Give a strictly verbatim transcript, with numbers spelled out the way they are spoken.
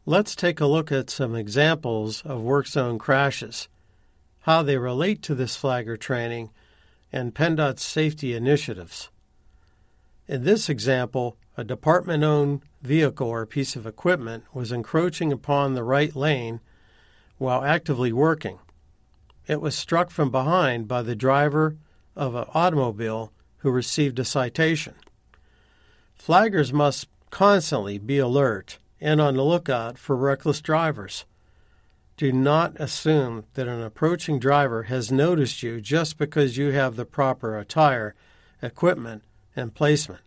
Let's take a look at some examples of work zone crashes, how they relate to this flagger training, and PennDOT's safety initiatives. In this example, a department-owned vehicle or piece of equipment was encroaching upon the right lane while actively working. It was struck from behind by the driver of an automobile who received a citation. Flaggers must constantly be alert and on the lookout for reckless drivers. Do not assume that an approaching driver has noticed you just because you have the proper attire, equipment, and placement.